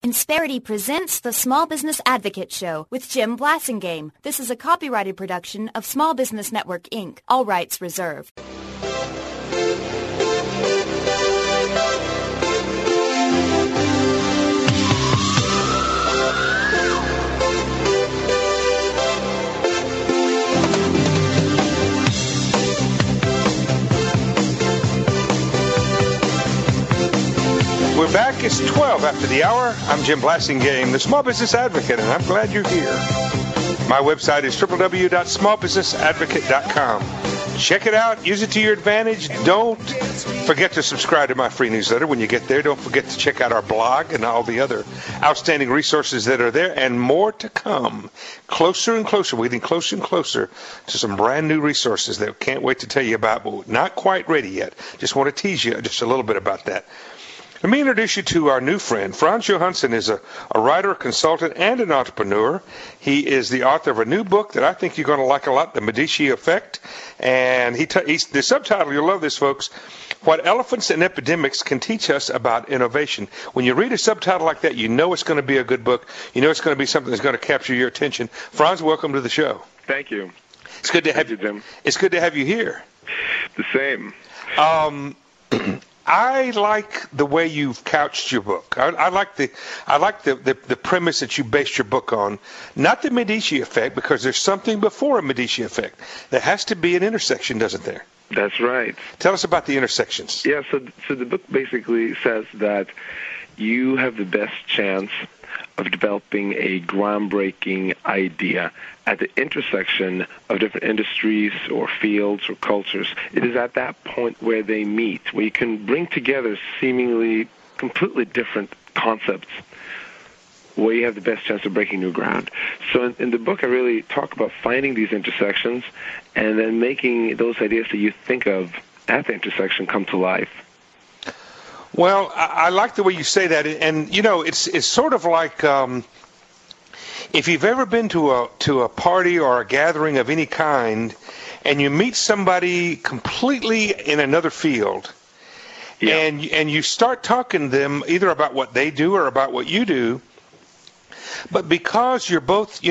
Insperity presents the Small Business Advocate Show with Jim Blasingame. This is a copyrighted production of Small Business Network, Inc. All rights reserved. We're back. It's 12 after the hour. I'm Jim Blasingame, the Small Business Advocate, and I'm glad you're here. My website is www.smallbusinessadvocate.com. Check it out. Use it to your advantage. Don't forget to subscribe to my free newsletter. When you get there, don't forget to check out our blog and all the other outstanding resources that are there, and more to come. Closer and closer. We're getting closer and closer to some brand new resources that we can't wait to tell you about, but we're not quite ready yet. Just want to tease you just a little bit about that. Let me introduce you to our new friend. Frans Johansson is a writer, a consultant, and an entrepreneur. He is the author of a new book that I think you're going to like a lot, The Medici Effect. And the subtitle, you'll love this, folks, What Elephants and Epidemics Can Teach Us About Innovation. When you read a subtitle like that, you know it's going to be a good book. You know it's going to be something that's going to capture your attention. Frans, welcome to the show. Thank you. It's good to have you, Jim. It's good to have you here. The same. I like the way you've couched your book. I like the premise that you based your book on. Not the Medici effect, because there's something before a Medici effect. There has to be an intersection, doesn't there? That's right. Tell us about the intersections. Yeah, so the book basically says that you have the best chance of developing a groundbreaking idea at the intersection of different industries or fields or cultures. It is at that point where they meet, where you can bring together seemingly completely different concepts, where you have the best chance of breaking new ground. So in the book, I really talk about finding these intersections and then making those ideas that you think of at the intersection come to life. Well, I like the way you say that, and you know, it's sort of like if you've ever been to a party or a gathering of any kind, and you meet somebody completely in another field, yeah, and you start talking to them either about what they do or about what you do. But because you're both,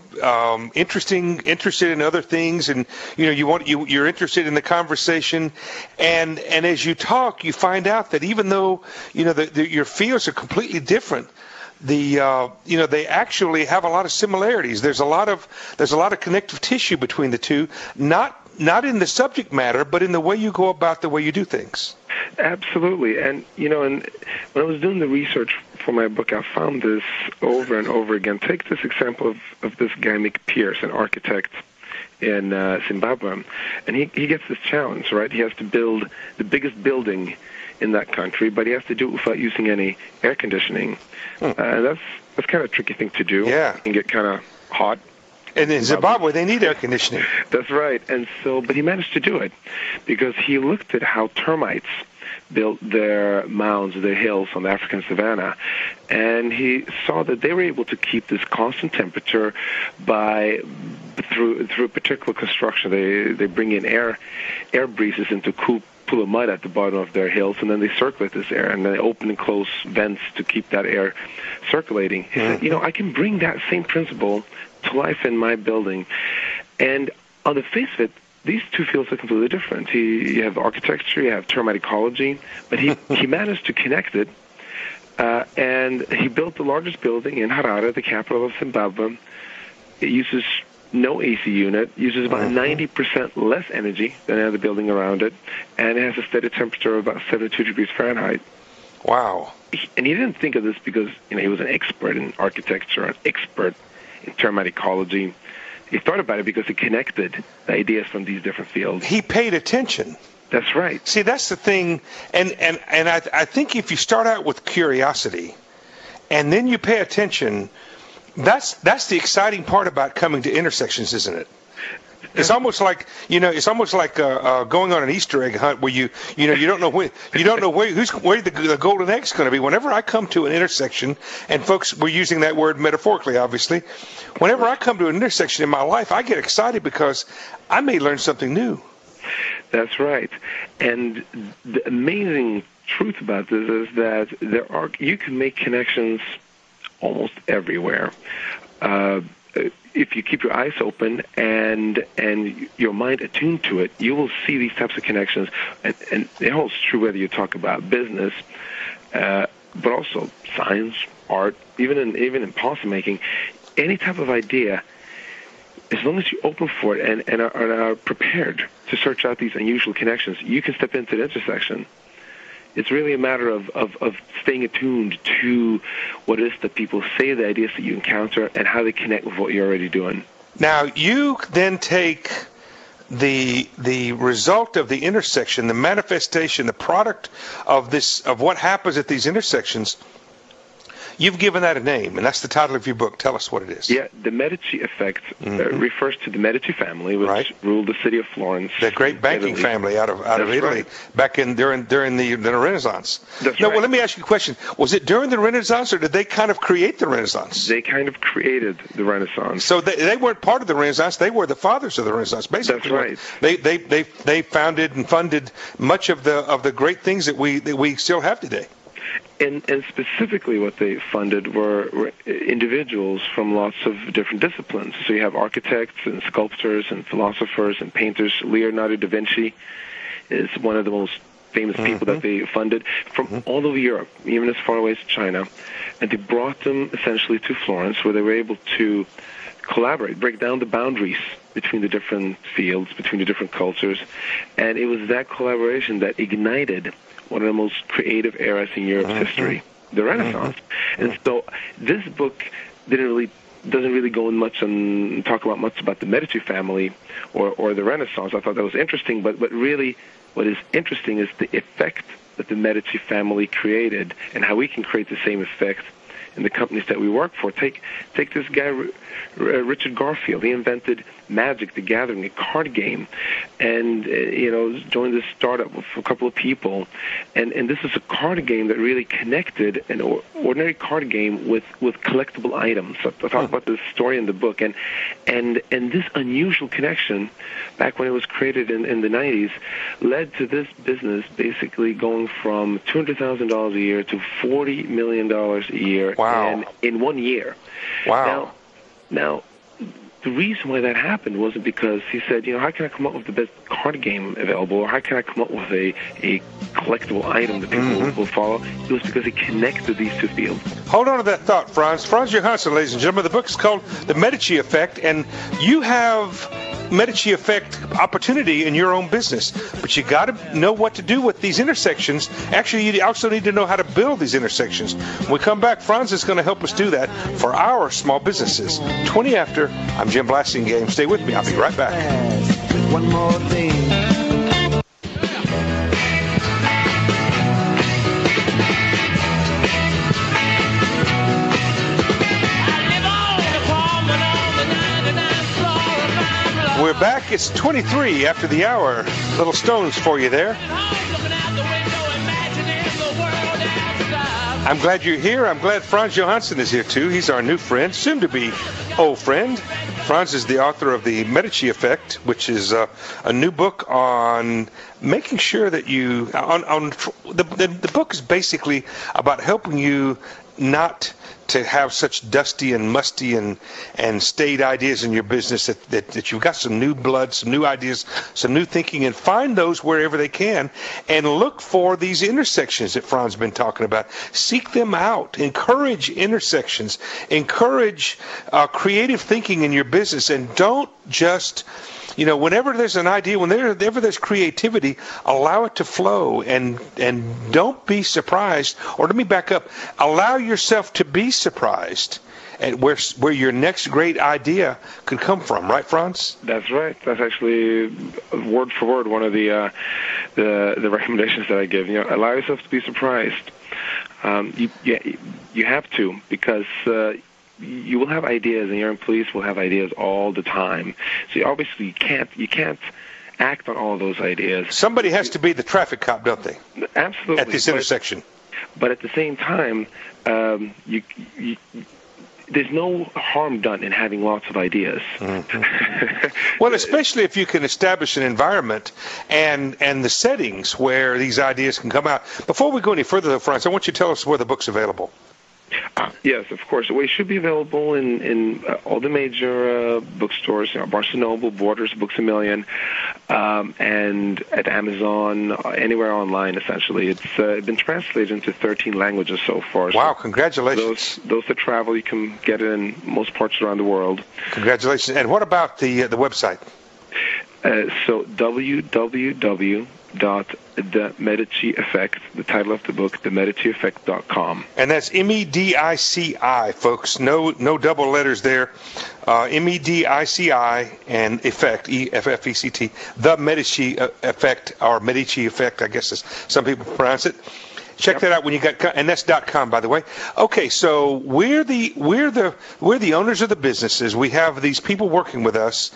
interested in other things, and you're interested in the conversation, and as you talk, you find out that even though your fields are completely different, they actually have a lot of similarities. There's a lot of connective tissue between the two, not in the subject matter, but in the way you go about the way you do things. Absolutely. And, and when I was doing the research for my book, I found this over and over again. Take this example of this guy, Mick Pierce, an architect in Zimbabwe. And he gets this challenge, right? He has to build the biggest building in that country, but he has to do it without using any air conditioning. And that's kind of a tricky thing to do. Yeah. It can get kind of hot. And in Zimbabwe, they need air conditioning. That's right. And so, but he managed to do it because he looked at how termites built their mounds, their hills on the African savanna, and he saw that they were able to keep this constant temperature through a particular construction. They bring in air breezes into cool pool of mud at the bottom of their hills, and then they circulate this air, and they open and close vents to keep that air circulating. He said, I can bring that same principle to life in my building. And on the face of it, these two fields are completely different. You have architecture, you have termite ecology, but he managed to connect it, and he built the largest building in Harare, the capital of Zimbabwe. It uses no AC unit, uses about 90% less energy than any other building around it, and it has a steady temperature of about 72 degrees Fahrenheit. Wow. And he didn't think of this because he was an expert in architecture, an expert in termite ecology. He thought about it because he connected the ideas from these different fields. He paid attention. That's right. See, that's the thing. And I think if you start out with curiosity and then you pay attention, that's the exciting part about coming to intersections, isn't it? It's almost like going on an Easter egg hunt where you don't know where the golden egg's going to be. Whenever I come to an intersection, and folks, we're using that word metaphorically, obviously. Whenever I come to an intersection in my life, I get excited because I may learn something new. That's right. And the amazing truth about this is that you can make connections almost everywhere. If you keep your eyes open and your mind attuned to it, you will see these types of connections. And it holds true whether you talk about business, but also science, art, even in policymaking. Any type of idea, as long as you're open for it and are prepared to search out these unusual connections, you can step into the intersection. It's really a matter of staying attuned to what it is that people say, the ideas that you encounter, and how they connect with what you're already doing. Now, you then take the result of the intersection, the manifestation, the product of what happens at these intersections. You've given that a name, and that's the title of your book. Tell us what it is. Yeah, the Medici effect refers to the Medici family, which ruled the city of Florence. The great banking family out of Italy, back during the Renaissance. That's right. Well, let me ask you a question. Was it during the Renaissance, or did they kind of create the Renaissance? They kind of created the Renaissance. So they weren't part of the Renaissance. They were the fathers of the Renaissance, basically. That's right. They founded and funded much of the great things that we still have today. And specifically what they funded were individuals from lots of different disciplines. So you have architects and sculptors and philosophers and painters. Leonardo da Vinci is one of the most famous people that they funded from all over Europe, even as far away as China. And they brought them essentially to Florence, where they were able to collaborate, break down the boundaries between the different fields, between the different cultures. And it was that collaboration that ignited one of the most creative eras in Europe's history, the Renaissance. And so this book doesn't really go in much and talk about much about the Medici family or the Renaissance. I thought that was interesting, but really what is interesting is the effect that the Medici family created and how we can create the same effect in the companies that we work for. Take this guy, Richard Garfield. He invented Magic: The Gathering, a card game, and joined this startup with a couple of people. And this is a card game that really connected an ordinary card game with collectible items. I talk about this story in the book, and this unusual connection, back when it was created in the 90s, led to this business basically going from $200,000 a year to $40 million a year. Wow. In 1 year. Wow. Now, the reason why that happened wasn't because he said, how can I come up with the best card game available, or how can I come up with a collectible item that people will follow? It was because he connected these two fields. Hold on to that thought, Franz. Franz Johansson, ladies and gentlemen. The book is called The Medici Effect, and you have Medici Effect opportunity in your own business, but you got to know what to do with these intersections. Actually, you also need to know how to build these intersections. When we come back, Franz is going to help us do that for our small businesses. 20 after, I'm Jim Blasingame. Stay with me. I'll be right back. One more thing. We're back. It's 23 after the hour. Little Stones for you there. I'm glad you're here. I'm glad Franz Johansson is here, too. He's our new friend, soon to be old friend. Franz is the author of The Medici Effect, which is a new book on making sure that you... The book is basically about helping you not to have such dusty and musty and staid ideas in your business, that you've got some new blood, some new ideas, some new thinking, and find those wherever they can, and look for these intersections that Fran's been talking about. Seek them out. Encourage intersections. Encourage creative thinking in your business, and don't just... whenever there's an idea, whenever there's creativity, allow it to flow, and don't be surprised. Or let me back up. Allow yourself to be surprised at where your next great idea could come from. Right, Franz? That's right. That's actually word for word one of the recommendations that I give. Allow yourself to be surprised. You have to, because you will have ideas, and your employees will have ideas all the time. So obviously you can't act on all of those ideas. Somebody has to be the traffic cop, don't they? Absolutely. At this intersection. But at the same time, there's no harm done in having lots of ideas. Well, especially if you can establish an environment and the settings where these ideas can come out. Before we go any further, though, Franz, I want you to tell us where the book's available. Yes, of course. We should be available in all the major bookstores, Barnes & Noble, Borders, Books A Million, and at Amazon, anywhere online, essentially. It's been translated into 13 languages so far. Wow, so congratulations. Those that travel, you can get it in most parts around the world. Congratulations. And what about the website? So www.themedici-effect, the title of the book, themedici-effect.com. And that's MEDICI, folks. No double letters there. MEDICI and effect, EFFECT, the Medici Effect, or Medici Effect, I guess as some people pronounce it. Check that out when you got, and that's .com, by the way. Okay, so we're the owners of the businesses. We have these people working with us,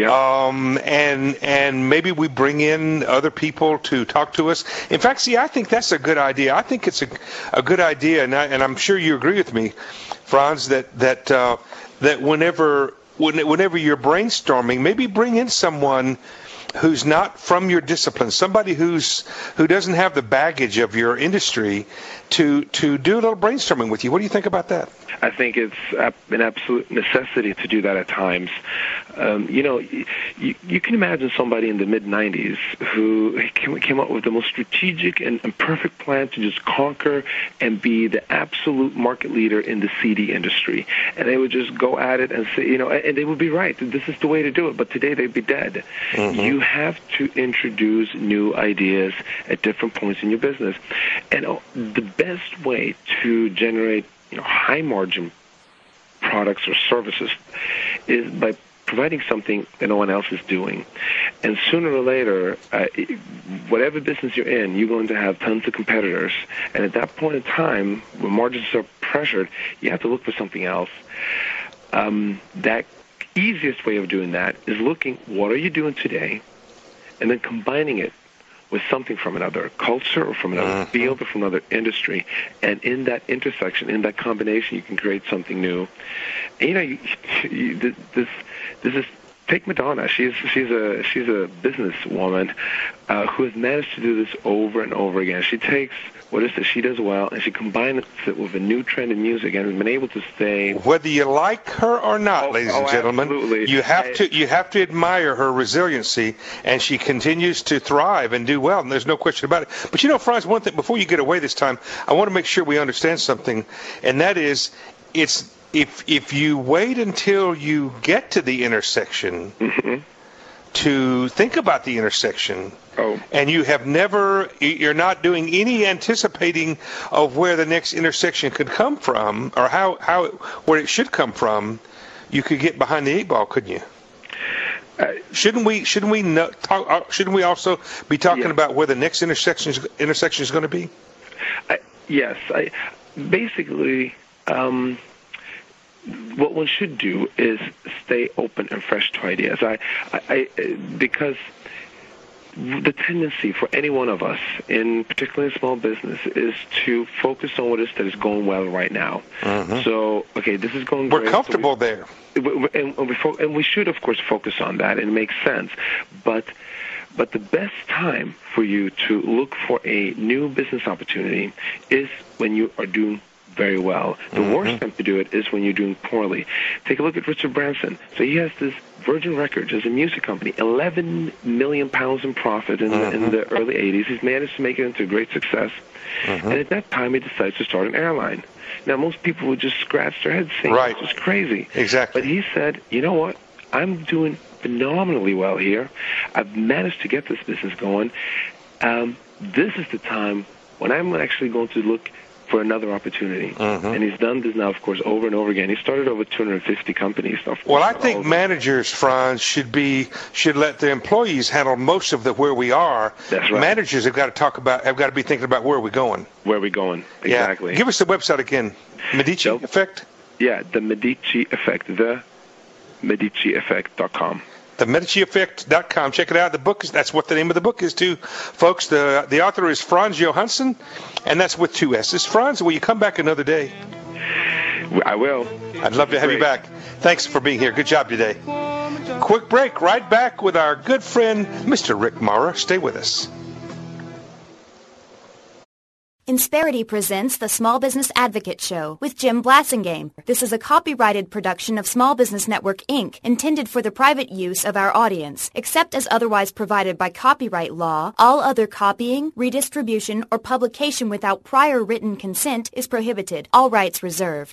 and maybe we bring in other people to talk to us. In fact, see, I think that's a good idea. I think it's a good idea, and I'm sure you agree with me, Franz, that whenever you're brainstorming, maybe bring in someone who's not from your discipline, somebody who doesn't have the baggage of your industry to do a little brainstorming with you. What do you think about that? I think it's an absolute necessity to do that at times. You can imagine somebody in the mid-'90s who came up with the most strategic and perfect plan to just conquer and be the absolute market leader in the CD industry. And they would just go at it and say, and they would be right. This is the way to do it. But today they'd be dead. Mm-hmm. You have to introduce new ideas at different points in your business. And the best way to generate high margin products or services is by providing something that no one else is doing. And sooner or later, whatever business you're in, you're going to have tons of competitors. And at that point in time, when margins are pressured, you have to look for something else. That easiest way of doing that is looking, what are you doing today? And then combining it with something from another culture or from another field or from another industry. And in that intersection, in that combination, you can create something new. And, this is, take Madonna. She's a businesswoman who has managed to do this over and over again. She takes what is it she does well, and she combines it with a new trend in music, and has been able to stay. Whether you like her or not, ladies and gentlemen, absolutely. you have to admire her resiliency, and she continues to thrive and do well, and there's no question about it. But Franz, one thing before you get away this time, I want to make sure we understand something, and that is, it's if you wait until you get to the intersection to think about the intersection. And you're not doing any anticipating of where the next intersection could come from, or where it should come from, you could get behind the eight ball, couldn't you? Shouldn't we also be talking about where the next intersection is going to be? Yes. Basically, what one should do is stay open and fresh to ideas. Because the tendency for any one of us, particularly in small business, is to focus on what that is going well right now. Mm-hmm. So, this is going great. We're comfortable there. And we should, of course, focus on that, and it makes sense. But the best time for you to look for a new business opportunity is when you are doing very well. The worst time to do it is when you're doing poorly. Take a look at Richard Branson. So he has this Virgin Records as a music company, 11 million pounds in profit in the early 80s. He's managed to make it into a great success. And at that time, he decides to start an airline. Now, most people would just scratch their heads saying, right, this is crazy. Exactly. But he said, you know what? I'm doing phenomenally well here. I've managed to get this business going. This is the time when I'm actually going to look for another opportunity. And he's done this now, of course, over and over again. He started over 250 companies. Well, I think managers, Franz, should let their employees handle most of where we are. That's right. Managers have got to be thinking about where we're going. Where are we going? Exactly. Yeah. Give us the website again. Medici Effect? Yeah, the Medici Effect. The MediciEffect.com. TheMediciEffect.com. Check it out. That's what the name of the book is, too. Folks, the author is Franz Johansson, and that's with 2 S's. Franz, will you come back another day? I will. I'd love to have you back. Thanks for being here. Good job today. Quick break. Right back with our good friend, Mr. Rick Maurer. Stay with us. Insperity presents the Small Business Advocate Show with Jim Blasingame. This is a copyrighted production of Small Business Network, Inc., intended for the private use of our audience. Except as otherwise provided by copyright law, all other copying, redistribution, or publication without prior written consent is prohibited. All rights reserved.